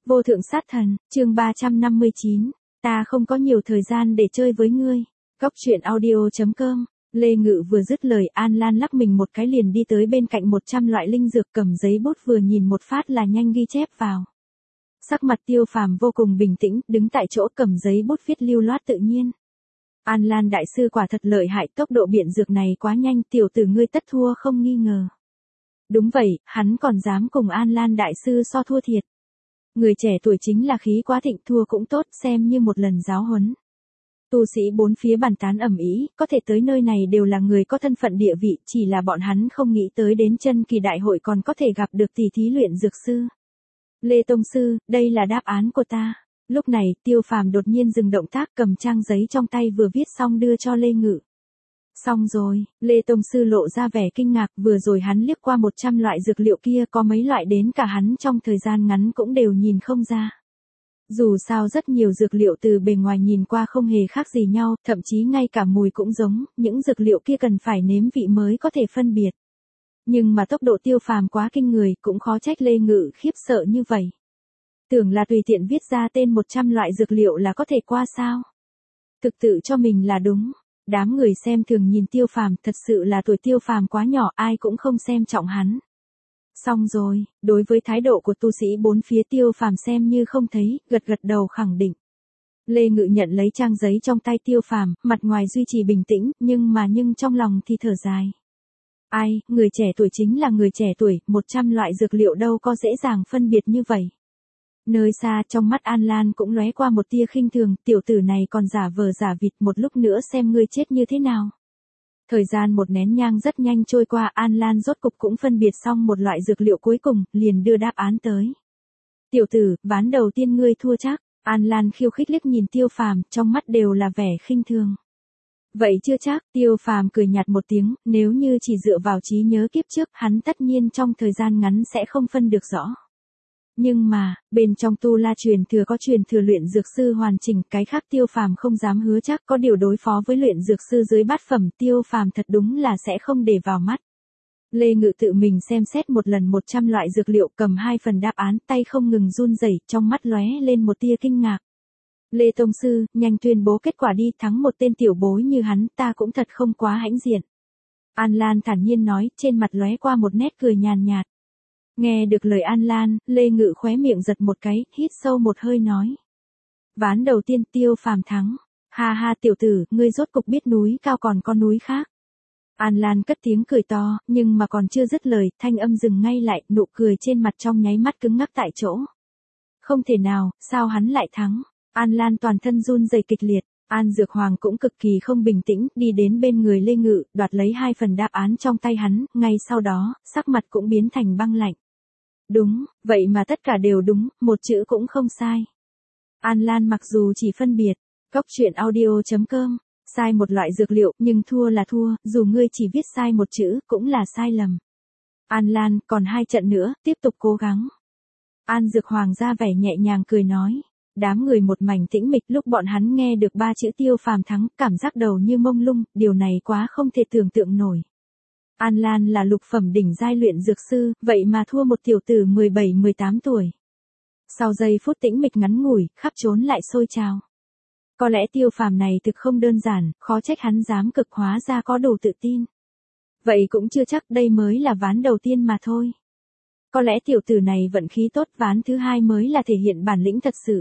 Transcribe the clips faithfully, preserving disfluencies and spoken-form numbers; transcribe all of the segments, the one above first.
Vô thượng sát thần, chương ba trăm năm mươi chín, ta không có nhiều thời gian để chơi với ngươi. Góc truyện audio.com, Lê Ngự vừa dứt lời An Lan lắc mình một cái liền đi tới bên cạnh một trăm loại linh dược cầm giấy bút vừa nhìn một phát là nhanh ghi chép vào. Sắc mặt Tiêu Phàm vô cùng bình tĩnh, đứng tại chỗ cầm giấy bút viết lưu loát tự nhiên. An Lan đại sư quả thật lợi hại, tốc độ biện dược này quá nhanh, tiểu tử ngươi tất thua không nghi ngờ. Đúng vậy, hắn còn dám cùng An Lan đại sư so thua thiệt. Người trẻ tuổi chính là khí quá thịnh, thua cũng tốt, xem như một lần giáo huấn. Tu sĩ bốn phía bàn tán ầm ĩ, có thể tới nơi này đều là người có thân phận địa vị, chỉ là bọn hắn không nghĩ tới đến chân kỳ đại hội còn có thể gặp được tỷ thí luyện dược sư. Lê Tông Sư, đây là đáp án của ta. Lúc này, Tiêu Phàm đột nhiên dừng động tác, cầm trang giấy trong tay vừa viết xong đưa cho Lê Ngự. Xong rồi, Lê Tông Sư lộ ra vẻ kinh ngạc, vừa rồi hắn liếc qua một trăm loại dược liệu kia có mấy loại đến cả hắn trong thời gian ngắn cũng đều nhìn không ra. Dù sao rất nhiều dược liệu từ bề ngoài nhìn qua không hề khác gì nhau, thậm chí ngay cả mùi cũng giống, những dược liệu kia cần phải nếm vị mới có thể phân biệt. Nhưng mà tốc độ Tiêu Phàm quá kinh người, cũng khó trách Lê Ngự khiếp sợ như vậy. Tưởng là tùy tiện viết ra tên một trăm loại dược liệu là có thể qua sao? Thực tự cho mình là đúng. Đám người xem thường nhìn Tiêu Phàm, thật sự là tuổi Tiêu Phàm quá nhỏ, ai cũng không xem trọng hắn. Xong rồi, đối với thái độ của tu sĩ bốn phía Tiêu Phàm xem như không thấy, gật gật đầu khẳng định. Lê Ngự nhận lấy trang giấy trong tay Tiêu Phàm, mặt ngoài duy trì bình tĩnh, nhưng mà nhưng trong lòng thì thở dài. Ai, người trẻ tuổi chính là người trẻ tuổi, một trăm loại dược liệu đâu có dễ dàng phân biệt như vậy. Nơi xa trong mắt An Lan cũng lóe qua một tia khinh thường, tiểu tử này còn giả vờ giả vịt, một lúc nữa xem ngươi chết như thế nào. Thời gian một nén nhang rất nhanh trôi qua, An Lan rốt cục cũng phân biệt xong một loại dược liệu cuối cùng, liền đưa đáp án tới. Tiểu tử, ván đầu tiên ngươi thua chắc. An Lan khiêu khích liếc nhìn Tiêu Phàm, trong mắt đều là vẻ khinh thường. Vậy chưa chắc, Tiêu Phàm cười nhạt một tiếng, nếu như chỉ dựa vào trí nhớ kiếp trước, hắn tất nhiên trong thời gian ngắn sẽ không phân được rõ. Nhưng mà, bên trong tu la truyền thừa có truyền thừa luyện dược sư hoàn chỉnh, cái khác Tiêu Phàm không dám hứa chắc, có điều đối phó với luyện dược sư dưới bát phẩm Tiêu Phàm thật đúng là sẽ không để vào mắt. Lê Ngự tự mình xem xét một lần một trăm loại dược liệu, cầm hai phần đáp án, tay không ngừng run rẩy, trong mắt lóe lên một tia kinh ngạc. Lê Tông Sư, nhanh tuyên bố kết quả đi, thắng một tên tiểu bối như hắn, ta cũng thật không quá hãnh diện. An Lan thản nhiên nói, trên mặt lóe qua một nét cười nhàn nhạt. Nghe được lời An Lan, Lê Ngự khóe miệng giật một cái, hít sâu một hơi nói. Ván đầu tiên Tiêu Phàm thắng. Ha ha tiểu tử, ngươi rốt cục biết núi cao còn có núi khác. An Lan cất tiếng cười to, nhưng mà còn chưa dứt lời, thanh âm dừng ngay lại, nụ cười trên mặt trong nháy mắt cứng ngắc tại chỗ. Không thể nào, sao hắn lại thắng? An Lan toàn thân run rẩy kịch liệt. An Dược Hoàng cũng cực kỳ không bình tĩnh, đi đến bên người Lê Ngự, đoạt lấy hai phần đáp án trong tay hắn, ngay sau đó, sắc mặt cũng biến thành băng lạnh. Đúng, vậy mà tất cả đều đúng, một chữ cũng không sai. An Lan mặc dù chỉ phân biệt, góc truyện audio.com, sai một loại dược liệu, nhưng thua là thua, dù ngươi chỉ viết sai một chữ, cũng là sai lầm. An Lan, còn hai trận nữa, tiếp tục cố gắng. An Dược Hoàng ra vẻ nhẹ nhàng cười nói. Đám người một mảnh tĩnh mịch, lúc bọn hắn nghe được ba chữ Tiêu Phàm thắng, cảm giác đầu như mông lung, điều này quá không thể tưởng tượng nổi. An Lan là lục phẩm đỉnh giai luyện dược sư, vậy mà thua một tiểu tử mười bảy mười tám tuổi. Sau giây phút tĩnh mịch ngắn ngủi, khắp trốn lại sôi trào. Có lẽ Tiêu Phàm này thực không đơn giản, khó trách hắn dám cực hóa ra có đủ tự tin. Vậy cũng chưa chắc, đây mới là ván đầu tiên mà thôi. Có lẽ tiểu tử này vận khí tốt, ván thứ hai mới là thể hiện bản lĩnh thật sự.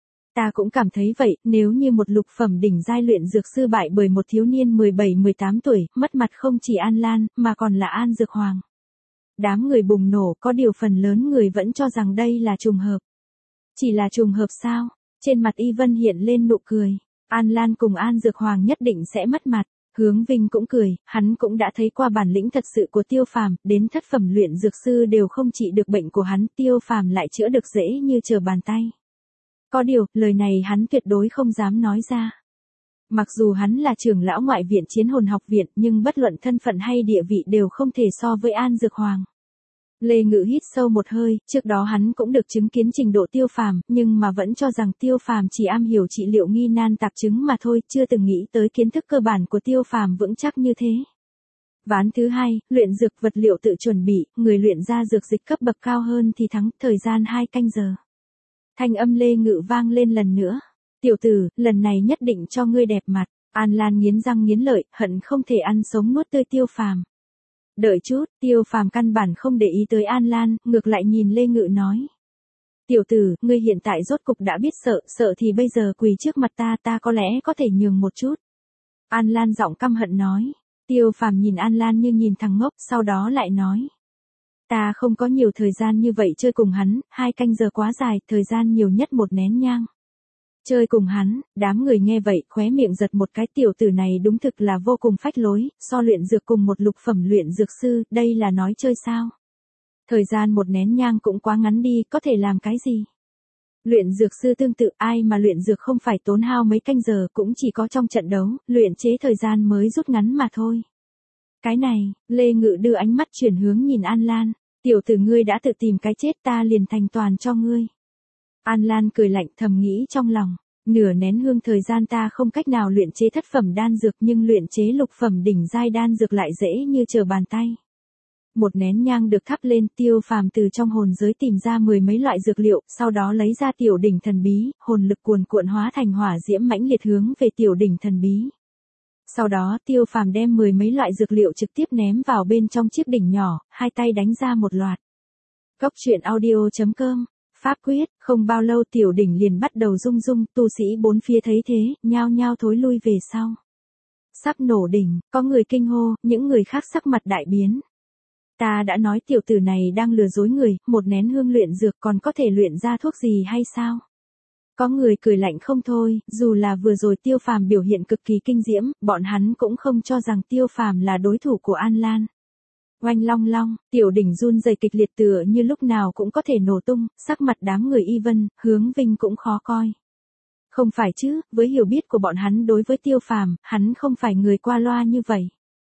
Ta cũng cảm thấy vậy, nếu như một lục phẩm đỉnh giai luyện dược sư bại bởi một thiếu niên mười bảy mười tám tuổi, mất mặt không chỉ An Lan, mà còn là An Dược Hoàng. Đám người bùng nổ, có điều phần lớn người vẫn cho rằng đây là trùng hợp. Chỉ là trùng hợp sao? Trên mặt Y Vân hiện lên nụ cười. An Lan cùng An Dược Hoàng nhất định sẽ mất mặt. Hướng Vinh cũng cười, hắn cũng đã thấy qua bản lĩnh thật sự của Tiêu Phàm, đến thất phẩm luyện dược sư đều không trị được bệnh của hắn, Tiêu Phàm lại chữa được dễ như trở bàn tay. Có điều, lời này hắn tuyệt đối không dám nói ra. Mặc dù hắn là trưởng lão ngoại viện Chiến Hồn học viện, nhưng bất luận thân phận hay địa vị đều không thể so với An Dược Hoàng. Lê Ngự hít sâu một hơi, trước đó hắn cũng được chứng kiến trình độ Tiêu Phàm, nhưng mà vẫn cho rằng Tiêu Phàm chỉ am hiểu trị liệu nghi nan tạp chứng mà thôi, chưa từng nghĩ tới kiến thức cơ bản của Tiêu Phàm vững chắc như thế. Ván thứ hai, luyện dược vật liệu tự chuẩn bị, người luyện ra dược dịch cấp bậc cao hơn thì thắng, thời gian hai canh giờ. Thanh âm Lê Ngự vang lên lần nữa. Tiểu tử, lần này nhất định cho ngươi đẹp mặt. An Lan nghiến răng nghiến lợi, hận không thể ăn sống nuốt tươi Tiêu Phàm. Đợi chút, Tiêu Phàm căn bản không để ý tới An Lan, ngược lại nhìn Lê Ngự nói. Tiểu tử, ngươi hiện tại rốt cục đã biết sợ, sợ thì bây giờ quỳ trước mặt ta, ta có lẽ có thể nhường một chút. An Lan giọng căm hận nói. Tiêu Phàm nhìn An Lan như nhìn thằng ngốc, sau đó lại nói. Ta không có nhiều thời gian như vậy chơi cùng hắn, hai canh giờ quá dài, thời gian nhiều nhất một nén nhang. Chơi cùng hắn, đám người nghe vậy, khóe miệng giật một cái, tiểu tử này đúng thực là vô cùng phách lối, so luyện dược cùng một lục phẩm luyện dược sư, đây là nói chơi sao? Thời gian một nén nhang cũng quá ngắn đi, có thể làm cái gì? Luyện dược sư tương tự, ai mà luyện dược không phải tốn hao mấy canh giờ, cũng chỉ có trong trận đấu, luyện chế thời gian mới rút ngắn mà thôi. Cái này, Lê Ngự đưa ánh mắt chuyển hướng nhìn An Lan, tiểu tử ngươi đã tự tìm cái chết, ta liền thành toàn cho ngươi. An Lan cười lạnh, thầm nghĩ trong lòng, nửa nén hương thời gian ta không cách nào luyện chế thất phẩm đan dược, nhưng luyện chế lục phẩm đỉnh giai đan dược lại dễ như trở bàn tay. Một nén nhang được thắp lên, Tiêu Phàm từ trong hồn giới tìm ra mười mấy loại dược liệu, sau đó lấy ra tiểu đỉnh thần bí, hồn lực cuồn cuộn hóa thành hỏa diễm mãnh liệt hướng về tiểu đỉnh thần bí. Sau đó Tiêu Phàm đem mười mấy loại dược liệu trực tiếp ném vào bên trong chiếc đỉnh nhỏ, hai tay đánh ra một loạt. Góc truyện audio chấm com. Pháp quyết, không bao lâu tiểu đỉnh liền bắt đầu rung rung, tu sĩ bốn phía thấy thế, nhao nhao thối lui về sau. Sắp nổ đỉnh, có người kinh hô, những người khác sắc mặt đại biến. Ta đã nói tiểu tử này đang lừa dối người, một nén hương luyện dược còn có thể luyện ra thuốc gì hay sao? Có người cười lạnh không thôi, dù là vừa rồi Tiêu Phàm biểu hiện cực kỳ kinh diễm, bọn hắn cũng không cho rằng Tiêu Phàm là đối thủ của An Lan. Oanh long long, tiểu đỉnh run rẩy kịch liệt tựa như lúc nào cũng có thể nổ tung, sắc mặt đám người Y Vân, Hướng Vinh cũng khó coi. Không phải chứ, với hiểu biết của bọn hắn đối với Tiêu Phàm, hắn không phải người qua loa như vậy.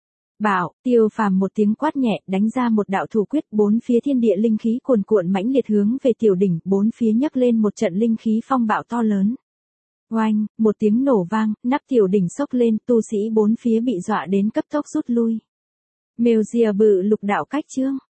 Bảo, Tiêu Phàm một tiếng quát nhẹ, đánh ra một đạo thủ quyết, bốn phía thiên địa linh khí cuồn cuộn mãnh liệt hướng về tiểu đỉnh, bốn phía nhấc lên một trận linh khí phong bạo to lớn. Oanh, một tiếng nổ vang, nắp tiểu đỉnh sốc lên, tu sĩ bốn phía bị dọa đến cấp tốc rút lui. Mèo rìa bự lục đạo cách chương.